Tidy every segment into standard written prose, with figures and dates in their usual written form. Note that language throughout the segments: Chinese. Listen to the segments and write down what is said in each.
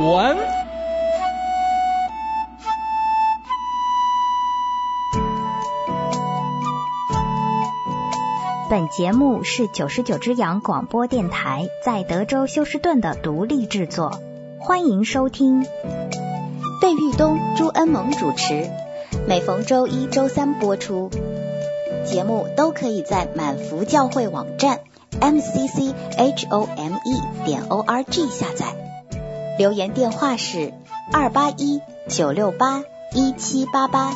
文。 本节目是99只羊广播电台在德州休斯顿的独立制作，欢迎收听。费玉东、朱恩萌主持，每逢周一、周三播出。节目都可以在满福教会网站 mcchome.org 下载。留言电话是281-968-1788。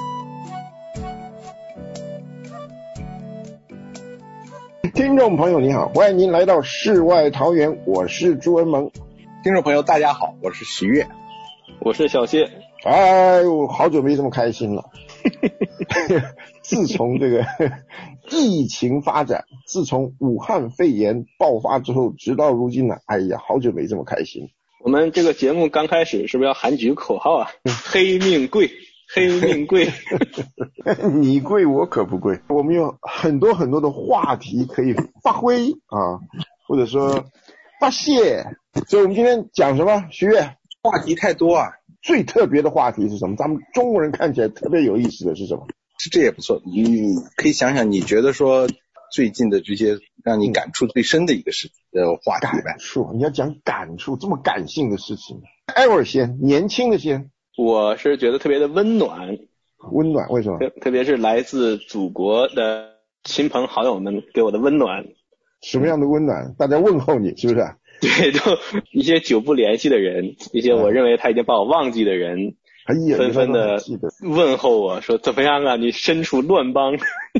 听众朋友你好，欢迎您来到世外桃源，我是朱恩萌。 听众朋友大家好，我是喜悦， 我是小谢。 哎呦，好久没这么开心了。自从这个疫情发展，自从武汉肺炎爆发之后，直到如今呢，哎呀，好久没这么开心。 我们这个节目刚开始是不是要喊几个口号啊？黑命贵，黑命贵。 你贵我可不贵。我们有很多很多的话题可以发挥啊，或者说发泄。所以我们今天讲什么？徐悦， 话题太多啊。 最特别的话题是什么？咱们中国人看起来特别有意思的是什么？ 这也不错，你可以想想，你觉得说最近的这些让你感触最深的一个话题呗。 感触，你要讲感触，这么感性的事情。艾尔先，年轻的先。 我是觉得特别的温暖。 温暖为什么？ 特别是来自祖国的亲朋好友们给我的温暖。 什么样的温暖？大家问候你，是不是？ 对，就一些久不联系的人，一些我认为他已经把我忘记的人，纷纷的问候我说怎么样啊，你身处乱邦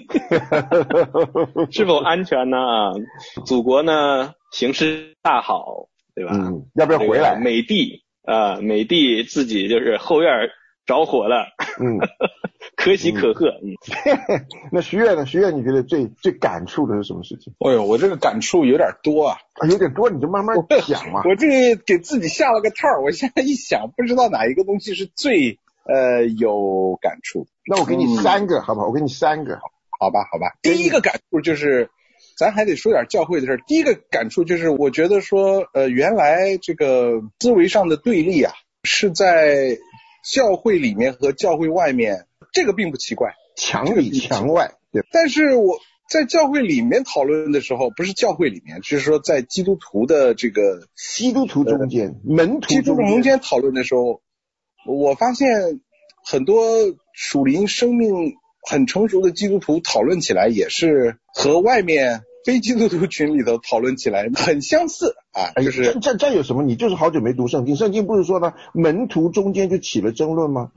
是否安全呢？祖国呢形势大好，对吧？ 要不要回来？ 美帝自己就是后院着火了，可喜可贺。 那徐悦呢？徐悦，你觉得最感触的是什么事情？ 哎呦，我这个感触有点多啊。 有点多，你就慢慢讲嘛。 我这给自己下了个套，我现在一想，不知道哪一个东西是最有感触。 那我给你三个，好不好？我给你三个。 好吧。第一个感触就是，咱还得说点教会的事儿。第一个感触就是，我觉得说，原来这个思维上的对立啊，是在教会里面和教会外面，这个并不奇怪， 墙里墙外，对。 但是我在教会里面讨论的时候，不是教会里面，就是说在基督徒的这个基督徒中间，门徒基督徒中间讨论的时候，我发现很多属灵生命很成熟的基督徒讨论起来也是和外面非基督徒群里头讨论起来很相似啊。就是这有什么？你就是好久没读圣经，圣经不是说呢，门徒中间就起了争论吗？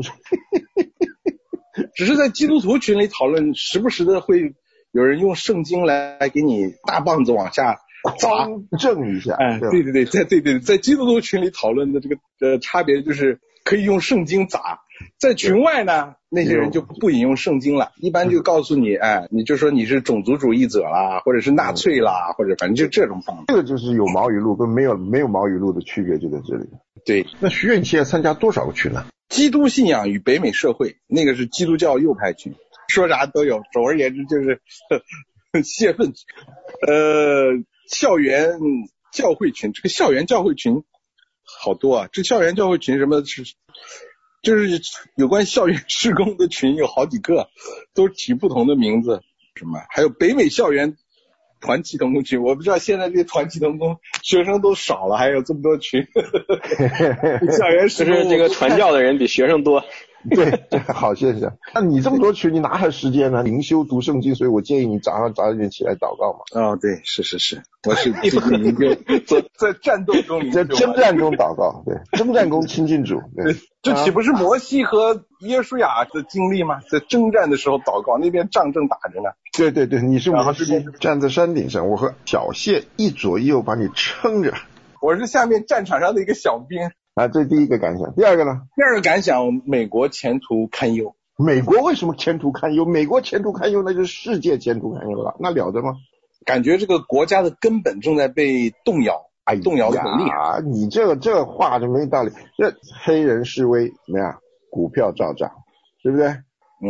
只是在基督徒群里讨论，时不时的会有人用圣经来给你大棒子往下砸正一下。 对，在基督徒群里讨论的这个差别就是可以用圣经砸，在群外呢，那些人就不引用圣经了，一般就告诉你，你就说你是种族主义者啦，或者是纳粹啦，或者反正就这种方法。 这个就是有毛语录跟没有毛语录的区别就在这里。 对， 那徐悦现在参加多少个群呢？ 基督信仰与北美社会，那个是基督教右派群，说啥都有。总而言之就是泄愤群。校园教会群，这个校园教会群好多啊。这校园教会群什么就是有关校园事工的群有好几个，都起不同的名字。什么还有北美校园团契同工群，我不知道现在这些团契同工学生都少了，还有这么多群。校园事工就是这个传教的人比学生多。 对，这好现象。那你这么多群，你哪有时间呢？灵修读圣经，所以我建议你早一点起来祷告嘛。 对，是，我是最近灵修，在战斗中， 在征战中祷告，对，征战中亲近主。对， 这岂不是摩西和耶稣亚的经历吗？在征战的时候祷告，那边仗正打着呢。 对，你是摩西，站在山顶上，我和小谢一左一右把你撑着。 我是下面战场上的一个小兵。 这是第一个感想。第二个呢？ 第二个感想，美国前途堪忧。 美国为什么前途堪忧？美国前途堪忧，那就是世界前途堪忧了，那了得吗？ 感觉这个国家的根本正在被动摇，动摇的很厉害。 你这话就没道理。这黑人示威怎么样？股票照涨，对不对？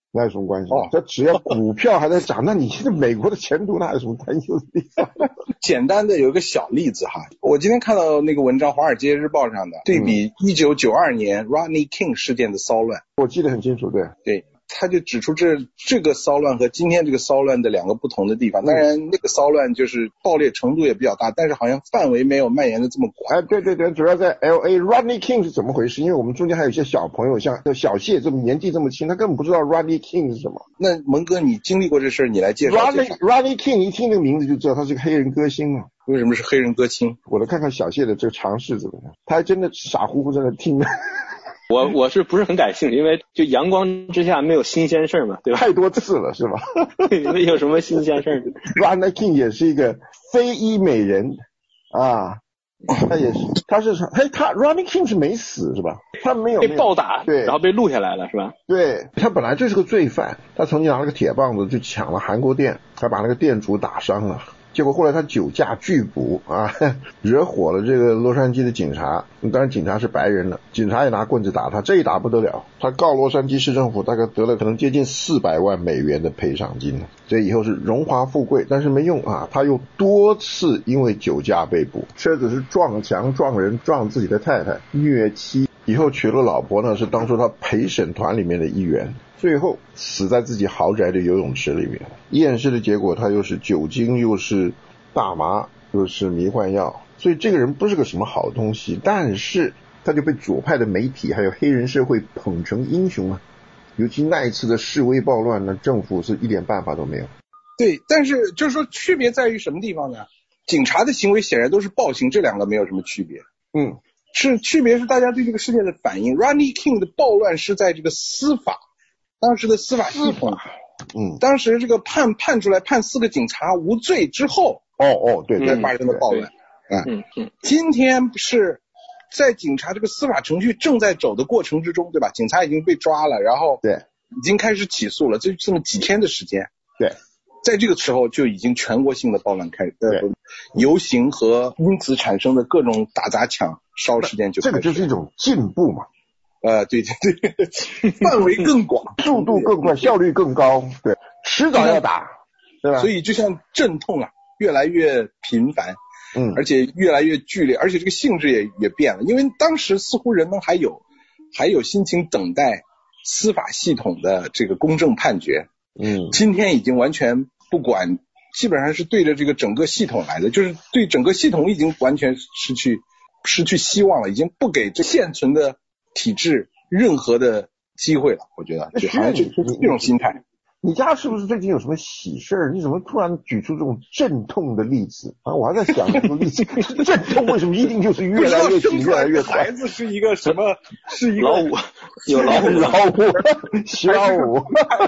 那有什么关系？这只要股票还在涨，那你现在美国的前途哪有什么担忧的地方？ 简单的有一个小例子哈，我今天看到那个文章，《华尔街日报》上的对比1992年 Rodney King 事件的骚乱， 我记得很清楚，对。 他就指出这个骚乱和今天这个骚乱的两个不同的地方。当然那个骚乱就是爆裂程度也比较大，但是好像范围没有蔓延的这么广。 对，主要在 LA Rodney King 是怎么回事？因为我们中间还有一些小朋友，像小谢这么年纪这么轻，他根本不知道 Rodney King 是什么。 那蒙哥你经历过这事你来介绍。 Rodney King 一听这个名字就知道他是个黑人歌星嘛。 为什么是黑人歌星？ 我来看看小谢的这个尝试怎么样。他还真的傻乎乎在那听。 我是不是很感兴趣？因为就阳光之下没有新鲜事嘛，对吧？ 太多次了是吧？ 有什么新鲜事 ？Rodney King 也是一个非裔美人啊，他 Rodney King 是没死是吧？他没有被暴打， 对， 然后被录下来了是吧？ 对，他本来就是个罪犯，他曾经拿了个铁棒子就抢了韩国店，还把那个店主打伤了。结果后来他酒驾拒捕啊，惹火了这个洛杉矶的警察。当然警察是白人了，警察也拿棍子打他，这一打不得了，他告洛杉矶市政府大概得了可能接近400万美元的赔偿金，这以后是荣华富贵，但是没用啊，他又多次因为酒驾被捕，车子是撞墙撞人撞自己的太太，虐妻，以后娶了老婆呢是当初他陪审团里面的一员，最后死在自己豪宅的游泳池里面。验尸的结果他又是酒精又是大麻又是迷幻药，所以这个人不是个什么好东西，但是他就被左派的媒体还有黑人社会捧成英雄啊。尤其那一次的示威暴乱呢，政府是一点办法都没有。 对，但是就是说区别在于什么地方呢？警察的行为显然都是暴行，这两个没有什么区别。区别是大家对这个事件的反应。Rodney King 的暴乱是在这个司法，当时的司法系统，当时这个判出来判4个警察无罪之后， 对， 才发生的暴乱。今天是在警察这个司法程序正在走的过程之中，对吧？警察已经被抓了，然后对， 已经开始起诉了，就这么几天的时间。 对， 在这个时候就已经全国性的暴乱开始，游行和因此产生的各种打砸抢烧事件就开始。 这个就是一种进步嘛。 对，范围更广， 速度更快，效率更高，对，迟早要打，对吧？ 所以就像阵痛啊，越来越频繁，而且越来越剧烈，而且这个性质也变了，因为当时似乎人们还有心情等待司法系统的这个公正判决，今天已经完全不管，基本上是对着这个整个系统来的，就是对整个系统已经完全失去希望了，已经不给这现存的体制任何的机会了，我觉得就好像就是这种心态。 你家是不是最近有什么喜事儿？你怎么突然举出这种阵痛的例子啊？我还在想这个例子，阵痛为什么一定就是越来越紧，越来越快？ 孩子是一个什么？是一个老五，有老五， 徐老五，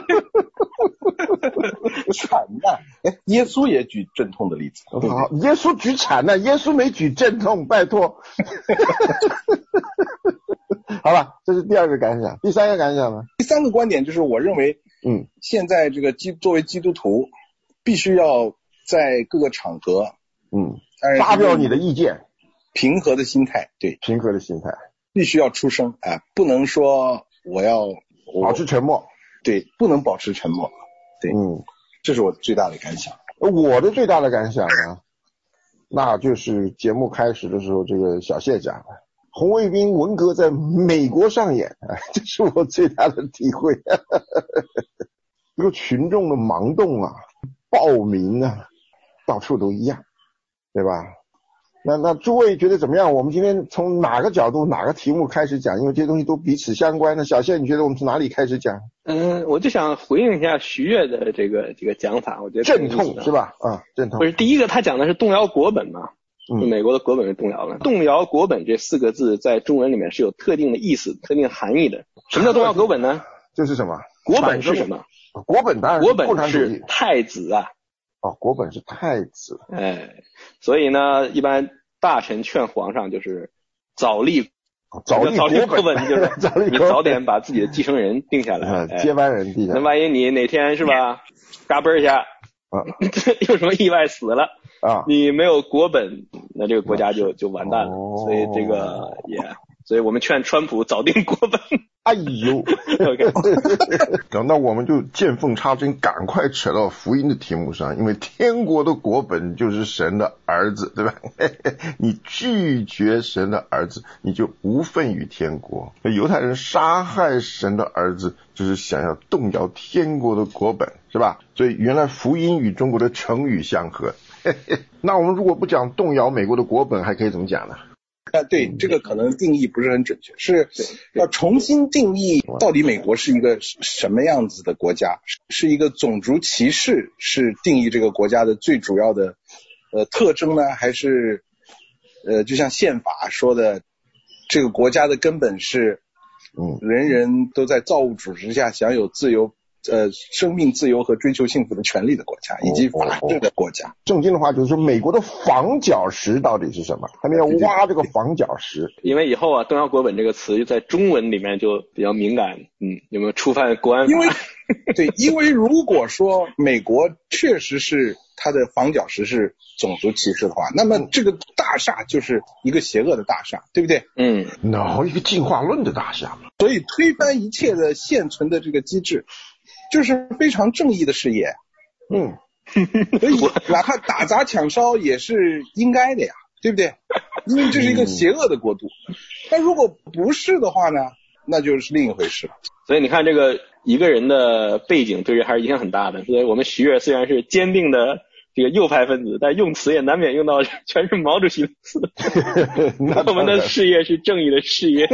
惨难。耶稣也举阵痛的例子。 好，耶稣举惨难，耶稣没举阵痛，拜托。好了，这是第2个感想。第3个感想呢？ 第3个观点就是我认为，现在这个作为基督徒，必须要在各个场合， 发表你的意见， 平和的心态，对， 平和的心态， 必须要出声，不能说我保持沉默， 对，不能保持沉默，对，这是我最大的感想。 我的最大的感想呢，那就是节目开始的时候，这个小谢讲的。红卫兵文革在美国上演，这是我最大的体会。这个群众的盲动啊，暴民啊，到处都一样，对吧？那诸位觉得怎么样？我们今天从哪个角度、哪个题目开始讲？因为这些东西都彼此相关的。小谢，你觉得我们从哪里开始讲？ 我就想回应一下徐悦的这个讲法，我觉得阵痛是吧？阵痛不是第一个，他讲的是动摇国本嘛？美国的国本被动摇了。动摇国本这4个字在中文里面是有特定的意思、特定含义的。什么叫动摇国本呢？ 这是什么？ 国本是什么？ 国本当然是共产主义。 国本是太子啊。 国本是太子。 所以呢，一般大臣劝皇上就是早立国本，就是你早点把自己的继承人定下来， 接班人定下来。 那万一你哪天是吧，嘎嘣一下，有什么意外死了你没有国本，那这个国家就完蛋了。所以这个所以我们劝川普早定国本。 哎呦那我们就见缝插针，赶快扯到福音的题目上，因为天国的国本就是神的儿子，对吧？你拒绝神的儿子，你就无份于天国。犹太人杀害神的儿子，就是想要动摇天国的国本，是吧？所以原来福音与中国的成语相合。那我们如果不讲动摇美国的国本，还可以怎么讲呢？ 对，这个可能定义不是很准确，是要重新定义到底美国是一个什么样子的国家，是一个种族歧视是定义这个国家的最主要的特征呢，还是就像宪法说的，这个国家的根本是人人都在造物主之下享有自由生命自由和追求幸福的权利的国家，以及法治的国家。 正经的话就是说，美国的房角石到底是什么？他们要挖这个房角石。 因为以后啊，动摇国本这个词在中文里面就比较敏感，有没有触犯国安法？ 因为如果说美国确实是它的房角石是种族歧视的话，那么这个大厦就是一个邪恶的大厦，对不对？ 一个进化论的大厦。 所以推翻一切的现存的这个机制，就是非常正义的事业。所以哪怕打砸抢烧也是应该的呀，对不对？因为这是一个邪恶的国度。但如果不是的话呢，那就是另一回事了。 所以你看，这个一个人的背景对这还是影响很大的。所以我们徐悦虽然是坚定的这个右派分子，但用词也难免用到全是毛主席的词。我们的事业是正义的事业。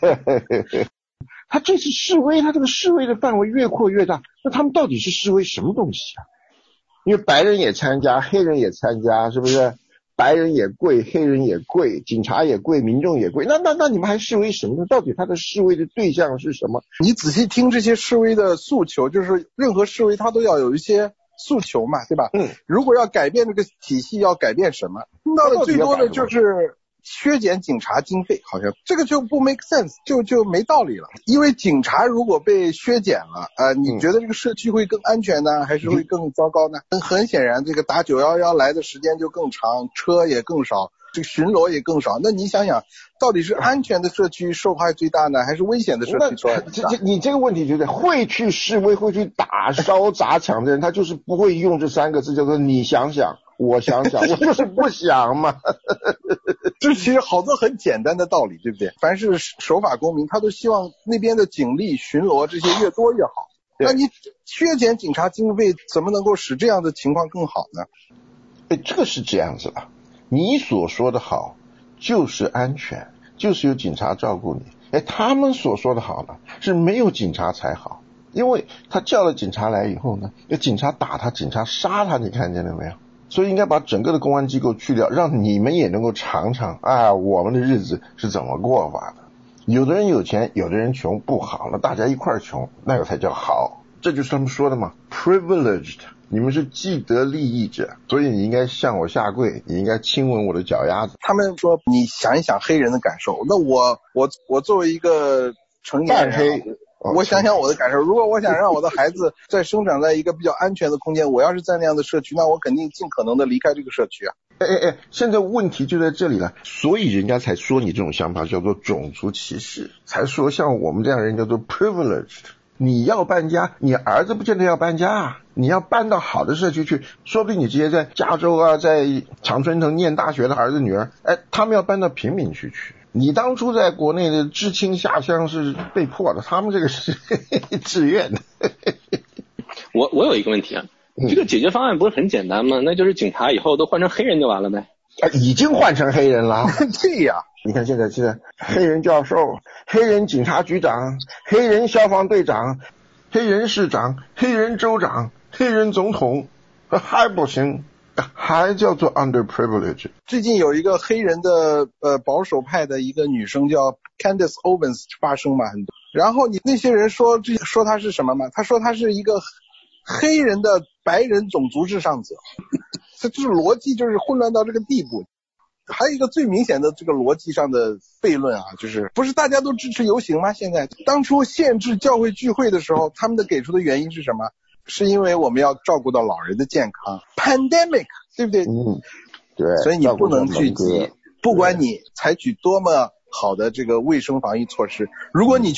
他这次示威，他这个示威的范围越扩越大，那他们到底是示威什么东西啊？因为白人也参加，黑人也参加，是不是？白人也跪，黑人也跪，警察也跪，民众也跪，那你们还示威什么呢？到底他的示威的对象是什么？ 你仔细听这些示威的诉求，就是任何示威它都要有一些诉求嘛，对吧？如果要改变这个体系，要改变什么？听到的最多的就是削减警察经费，好像这个就不 make sense， 就没道理了。因为警察如果被削减了，你觉得这个社区会更安全呢，还是会更糟糕呢？很显然，这个打911来的时间就更长，车也更少，这个巡逻也更少。那你想想，到底是安全的社区受害最大呢，还是危险的社区受害最大？ 你这个问题就是会去示威、会去打烧、砸抢的人，他就是不会用这3个字，叫做你想想。我想想，我就是不想嘛。 这其实好多很简单的道理，对不对？凡是守法公民，他都希望那边的警力巡逻这些越多越好。那你削减警察经费，怎么能够使这样的情况更好呢？ 这个是这样子的，你所说的好就是安全，就是有警察照顾你。他们所说的好呢，是没有警察才好。因为他叫了警察来以后呢，警察打他，警察杀他，你看见了没有？所以应该把整个的公安机构去掉，让你们也能够尝尝我们的日子是怎么过法的。有的人有钱，有的人穷，不好了，大家一块儿穷，那个才叫好。这就是他们说的嘛 ，privileged， 你们是既得利益者，所以你应该向我下跪，你应该亲吻我的脚丫子。 他们说你想一想黑人的感受，那我作为一个成年人，我想想我的感受，如果我想让我的孩子在生长在一个比较安全的空间，我要是在那样的社区，那我肯定尽可能的离开这个社区啊。 现在问题就在这里了，所以人家才说你这种想法叫做种族歧视，才说像我们这样的人叫做 privileged。 你要搬家，你儿子不见得要搬家啊，你要搬到好的社区去，说不定你直接在加州啊，在常春藤念大学的儿子女儿，他们要搬到贫民区去。你当初在国内的知青下乡是被迫的，他们这个是自愿的。 我有一个问题啊，这个解决方案不是很简单吗？那就是警察以后都换成黑人就完了呗。 已经换成黑人了。 对呀， 你看现在黑人教授、黑人警察局长、黑人消防队长、黑人市长、黑人州长、黑人总统，还不行，还叫做 underprivileged。 最近有一个黑人的保守派的一个女生叫 Candace Owens 发声嘛，很多。然后你那些人说她是什么吗？她说她是一个黑人的白人种族至上者。这就是逻辑就是混乱到这个地步。还有一个最明显的这个逻辑上的悖论啊，就是不是大家都支持游行吗？现在当初限制教会聚会的时候，他们的给出的原因是什么？是因为我们要照顾到老人的健康 pandemic， 对不对？ 对， 所以你不能聚集，不管你采取多么好的这个卫生防疫措施，如果你去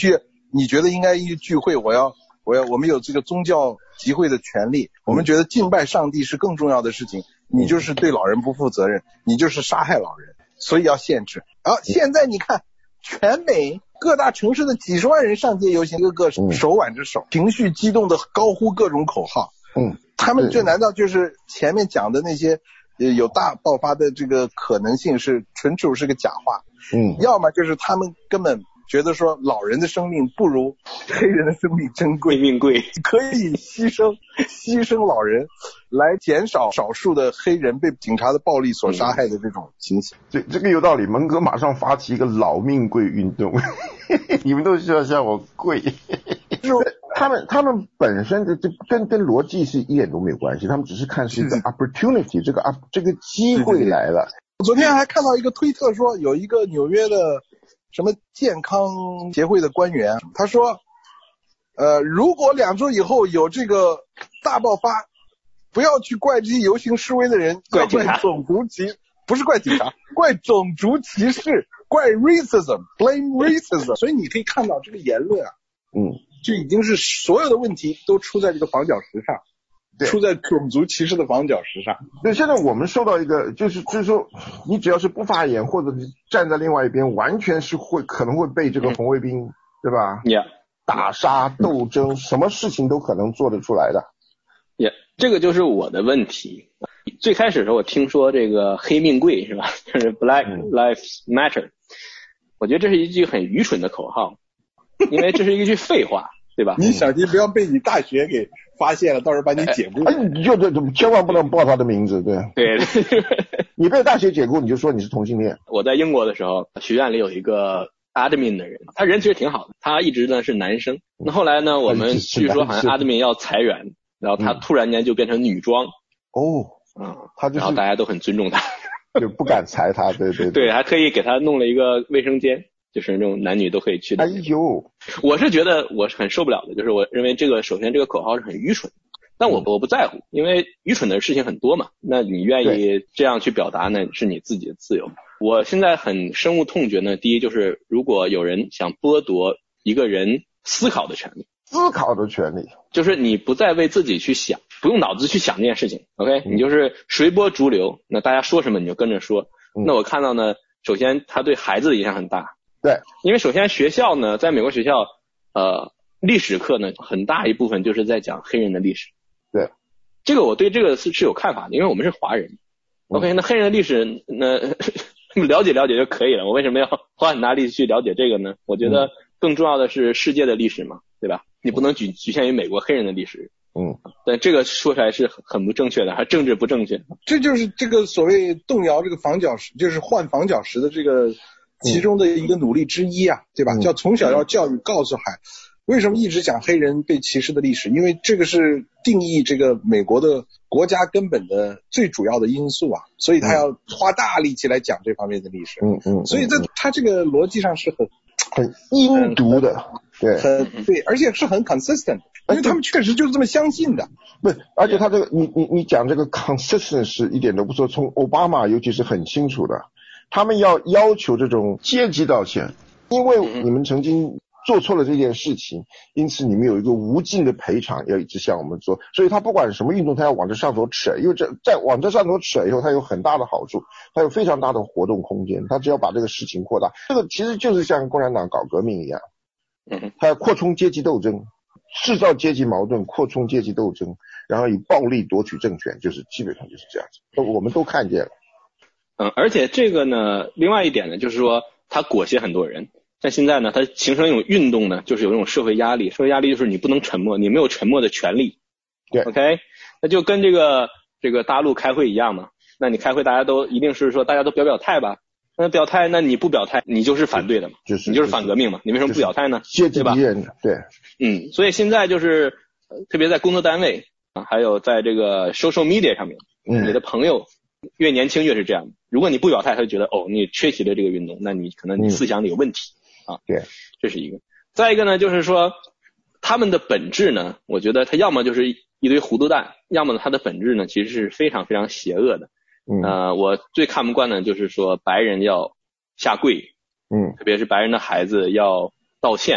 你觉得应该一个聚会，我们有这个宗教集会的权利，我们觉得敬拜上帝是更重要的事情，你就是对老人不负责任，你就是杀害老人，所以要限制。现在你看全美各大城市的几十万人上街游行，个个手挽着手，情绪激动的高呼各种口号。他们这难道就是前面讲的那些有大爆发的这个可能性是纯属是个假话？要么就是他们根本觉得说老人的生命不如黑人的生命珍贵， 命贵， 可以牺牲老人来减少少数的黑人被警察的暴力所杀害的这种情形。 这个有道理，蒙哥马上发起一个老命贵运动，你们都需要向我跪。他们本身的这跟逻辑是一点都没有关系，他们只是看是一个 opportunity， 这个机会来了。 我昨天还看到一个推特说，有一个纽约的什么健康协会的官员，他说如果2周以后有这个大爆发，不要去怪这些游行示威的人， 怪警察， 不是怪警察，怪种族歧视，怪 racism， blame racism。 所以你可以看到这个言论啊，这已经是所有的问题都出在这个房角石上，出在种族歧视的房角石上。 对，现在我们受到一个就是说，你只要是不发言或者站在另外一边，完全是可能会被这个红卫兵，对吧？打杀斗争，什么事情都可能做得出来的。 这个就是我的问题。最开始的时候我听说这个黑命贵是吧，就是 Black Lives Matter， 我觉得这是一句很愚蠢的口号，因为这是一句废话，对吧？ 你小心不要被你大学给发现了，到时候把你解雇。 你就千万不能报他的名字，对。你被大学解雇，你就说你是同性恋。 我在英国的时候，学院里有一个 admin 的人，他人其实挺好的，他一直呢是男生。那后来呢，我们据说好像 admin 要裁员，然后他突然间就变成女装。 他就是， 然后大家都很尊重他， 就不敢裁他。 对，还特意给他弄了一个卫生间，就是那种男女都可以去的。我是觉得我是很受不了的，就是我认为首先这个口号是很愚蠢，但我不在乎，因为愚蠢的事情很多嘛，那你愿意这样去表达呢，是你自己的自由。我现在很深恶痛绝呢，第一就是如果有人想剥夺一个人思考的权利，就是你不再为自己去想，不用脑子去想这件事情 ，OK， 你就是随波逐流，那大家说什么你就跟着说。那我看到呢，首先他对孩子的影响很大， 对， 因为首先学校呢，在美国学校，历史课呢很大一部分就是在讲黑人的历史， 对， 这个我对这个是有看法的，因为我们是华人，OK， 那黑人的历史那了解就可以了，我为什么要花很大力气去了解这个呢？我觉得更重要的是世界的历史嘛，对吧？你不能局限于美国黑人的历史。但这个说出来是很不正确的，还政治不正确。 这就是这个所谓动摇这个房角石，就是换房角石的这个其中的一个努力之一啊，对吧？叫从小要教育告诉为什么一直讲黑人被歧视的历史？因为这个是定义这个美国的国家根本的最主要的因素啊，所以他要花大力气来讲这方面的历史。所以他这个逻辑上是很阴毒的。 对，而且是很 consistent， 因为他们确实就是这么相信的。 不，而且他这个你讲这个 consistent 是一点都不错，从奥巴马尤其是很清楚的，他们要求这种阶级道歉，因为你们曾经做错了这件事情，因此你们有一个无尽的赔偿要一直向我们做，所以他不管什么运动他要往这上头扯，因为在往这上头扯以后他有很大的好处，他有非常大的活动空间，他只要把这个事情扩大，这个其实就是像共产党搞革命一样，他要扩充阶级斗争，制造阶级矛盾，扩充阶级斗争，然后以暴力夺取政权，就是基本上就是这样子，我们都看见了。 而且这个呢，另外一点呢，就是说他裹挟很多人。像现在呢，它形成一种运动呢，就是有一种社会压力，社会压力就是你不能沉默，你没有沉默的权利。 对 ，OK， 那就跟这个大陆开会一样嘛。那你开会大家都一定是说大家都表态吧？那表态，那你不表态，你就是反对的嘛，你就是反革命嘛，你为什么不表态呢？ 对吧？对， 所以现在就是特别在工作单位啊，还有在这个 social media 上面，你的朋友越年轻越是这样的。如果你不表态，他就觉得你缺席了这个运动，那你可能你思想里有问题。 对， 这是一个。再一个呢，就是说他们的本质呢，我觉得他要么就是一堆糊涂蛋，要么呢他的本质呢其实是非常非常邪恶的。我最看不惯的就是说白人要下跪，特别是白人的孩子要道歉，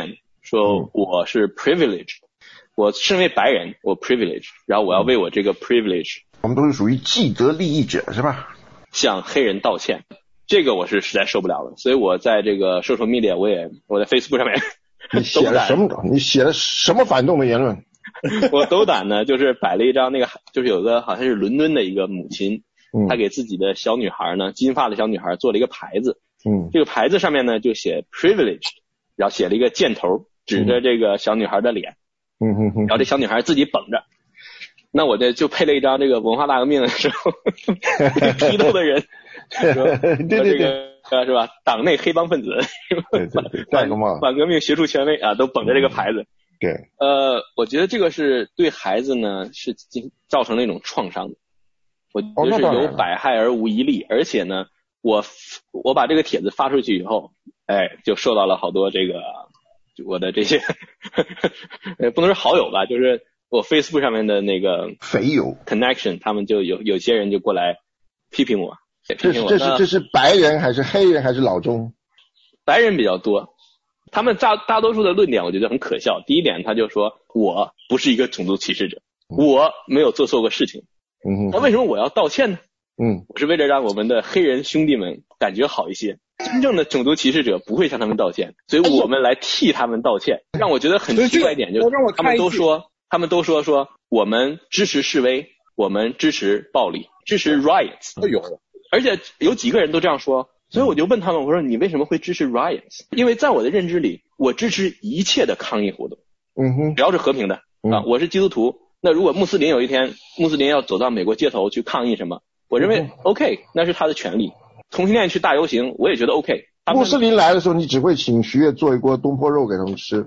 说我是 privileged， 我身为白人我 privileged， 然后我要为我这个 privilege， 我们都是属于既得利益者是吧？ 向黑人道歉，这个我是实在受不了了，所以我在这个 social media 我在 Facebook 上面你写了什么？你写了什么反动的言论？ 我斗胆呢，就是摆了一张那个，就是有个好像是伦敦的一个母亲，她给自己的小女孩呢，金发的小女孩做了一个牌子，这个牌子上面呢就写 privilege， 然后写了一个箭头指着这个小女孩的脸，然后这小女孩自己绷着，那我就配了一张这个文化大革命的时候被批斗的人， 对这个是吧？党内黑帮分子，反革命学术权威啊，都绷着这个牌子。 对， 我觉得这个是对孩子呢是造成了一种创伤的，我觉得是有百害而无一利，而且呢，我把这个帖子发出去以后，就受到了好多这个我的这些不能是好友吧，就是我 Facebook 上面的那个肥友 connection， 他们就有些人就过来批评我。 这是白人还是黑人还是老中？ 白人比较多。他们大多数的论点我觉得很可笑。第一点，他就说我不是一个种族歧视者，我没有做错过事情。那为什么我要道歉呢？我是为了让我们的黑人兄弟们感觉好一些。真正的种族歧视者不会向他们道歉，所以我们来替他们道歉。让我觉得很奇怪一点就是，他们都说我们支持示威，我们支持暴力，支持 riots 都有，而且有几个人都这样说。所以我就问他们，我说你为什么会支持 riots？ 因为在我的认知里，我支持一切的抗议活动，只要是和平的啊。我是基督徒，那如果穆斯林有一天穆斯林要走到美国街头去抗议什么，我认为 OK， 那是他的权利。同性恋去大游行，我也觉得 OK。 穆斯林来的时候，你只会请徐悦做一锅东坡肉给他们吃，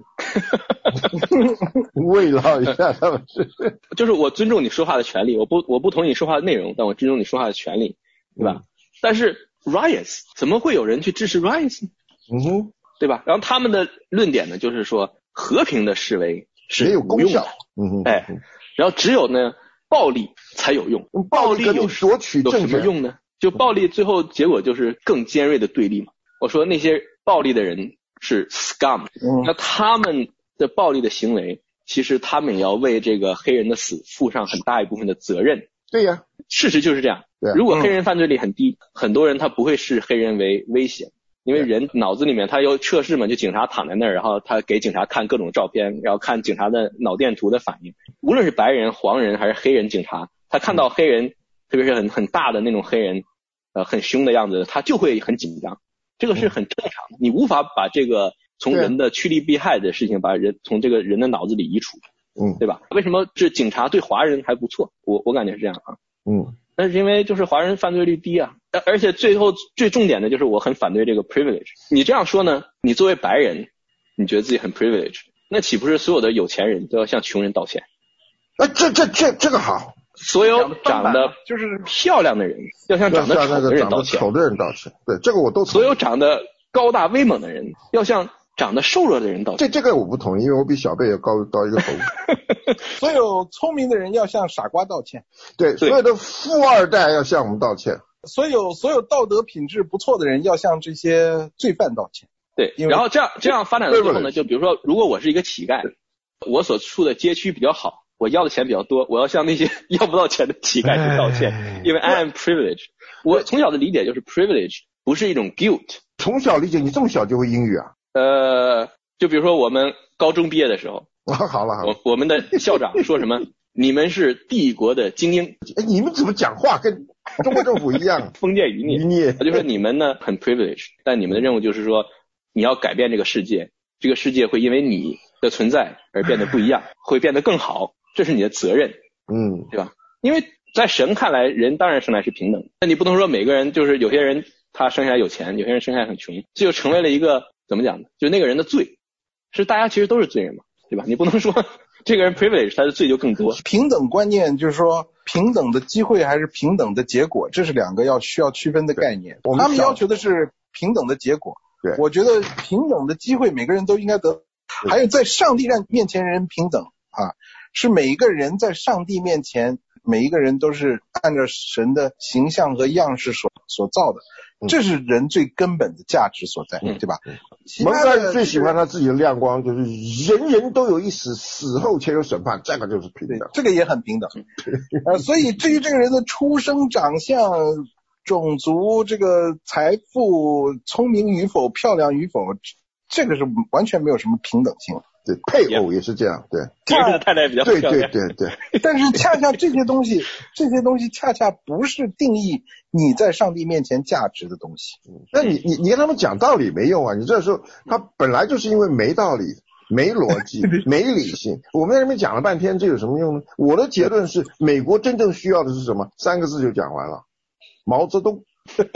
慰劳一下他们。 就是我尊重你说话的权利，我不同意你说话的内容，但我尊重你说话的权利，对吧？但是riots 怎么会有人去支持 riots 呢？对吧？然后他们的论点呢，就是说和平的示威是无用的，然后只有呢暴力才有用。暴力有索取有什么用呢？就暴力最后结果就是更尖锐的对立嘛。我说那些暴力的人是 scum，那他们的暴力的行为，其实他们也要为这个黑人的死负上很大一部分的责任。 对呀， 事实就是这样。如果黑人犯罪率很低，很多人他不会视黑人为威胁，因为人脑子里面他有测试嘛，就警察躺在那儿，然后他给警察看各种照片，然后看警察的脑电图的反应。无论是白人、黄人还是黑人警察，他看到黑人，特别是很大的那种黑人，很凶的样子，他就会很紧张。这个是很正常的，你无法把这个从人的趋利避害的事情把人从这个人的脑子里移除，对吧？为什么这警察对华人还不错？我感觉是这样啊，那是因为就是华人犯罪率低啊，而且最后最重点的就是我很反对这个 privilege。你这样说呢，你作为白人，你觉得自己很 privilege， 那岂不是所有的有钱人都要向穷人道歉？ 这个好。 所有长得就是漂亮的人要向长得丑的人道歉， 丑的人道歉，对，这个我都同意。 所有长得高大威猛的人要向长得瘦弱的人道歉。 这个我不同意，因为我比小贝要高一个头。 所有聪明的人要向傻瓜道歉， 对，所有的富二代要向我们道歉， 所有道德品质不错的人要向这些罪犯道歉。 对，然后这样发展的最后呢，就比如说，如果我是一个乞丐，我所处的街区比较好，我要的钱比较多，我要向那些要不到钱的乞丐去道歉，因为 I am privileged。我从小的理解就是 privilege 不是一种 guilt。 从小理解，你这么小就会英语啊？ 就比如说我们高中毕业的时候， 好了， 我们的校长说什么？你们是帝国的精英。 你们怎么讲话跟中国政府一样？ 封建余孽。他就说你们呢很 privileged， 但你们的任务就是说你要改变这个世界，这个世界会因为你的存在而变得不一样，会变得更好。这是你的责任，对吧？因为在神看来，人当然生来是平等的。那你不能说每个人就是有些人他生下来有钱，有些人生下来很穷，这就成为了一个怎么讲呢？就那个人的罪，是大家其实都是罪人嘛，对吧？你不能说这个人 privilege 他的罪就更多。 平等观念就是说平等的机会还是平等的结果，这是两个需要区分的概念。他们要求的是平等的结果， 对， 我觉得平等的机会每个人都应该得，还有在上帝面前人平等啊。是每一个人在上帝面前，每一个人都是按照神的形象和样式所造的。 这是人最根本的价值所在，对吧？ 蒙哥人最喜欢他自己的亮光，就是人人都有一死，死后且有审判，这个就是平等， 这个也很平等。所以至于这个人的出生、长相、种族、这个财富、聪明与否、漂亮与否，这个是完全没有什么平等性。 对，配偶也是这样，对， 别人的太太比较漂亮， 对。 但是恰恰这些东西恰恰不是定义你在上帝面前价值的东西。 那你跟他们讲道理没用啊！你这时候他本来就是因为没道理、没逻辑、没理性，我们在这边讲了半天，这有什么用呢？我的结论是，美国真正需要的是什么？3个字就讲完了：毛泽东。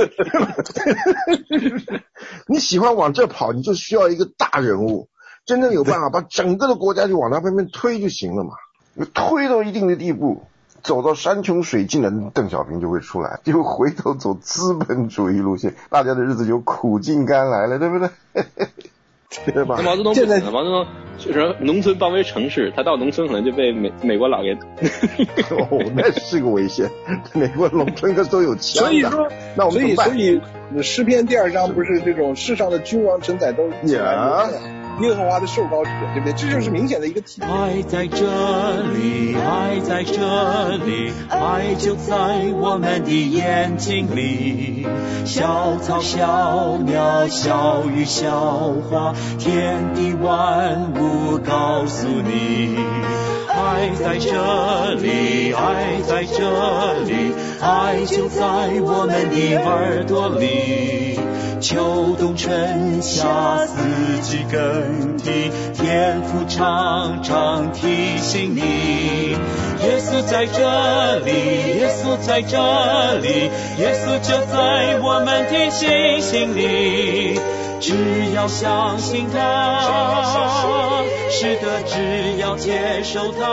你喜欢往这跑，你就需要一个大人物。真正有办法把整个的国家就往那方面推就行了嘛，推到一定的地步，走到山穷水尽的邓小平就会出来，就回头走资本主义路线，大家的日子就苦尽甘来了，对不对？对吧？ 毛泽东不行了，毛泽东就是农村包围城市，他到农村可能就被美国佬给哦，那是个危险，美国农村可都有枪的。 所以说， 那我们怎么办？ 所以诗篇第2章不是这种世上的君王臣宰都耶和华的受膏者，对不对？这就是明显的一个体现。 爱在这里，爱在这里，爱就在我们的眼睛里。小草、小鸟、小鱼、小花，天地万物告诉你。爱在这里，爱在这里，爱就在我们的耳朵里。秋冬春夏四季更替，天父常常提醒你。耶稣在这里，耶稣在这里，耶稣就在我们的心里。只要相信他，是的，只要接受他，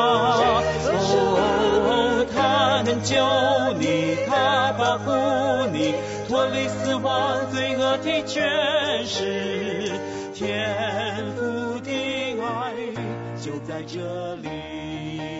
哦，他能救你，他保护你，脱离死亡罪恶的权势，天父的爱就在这里。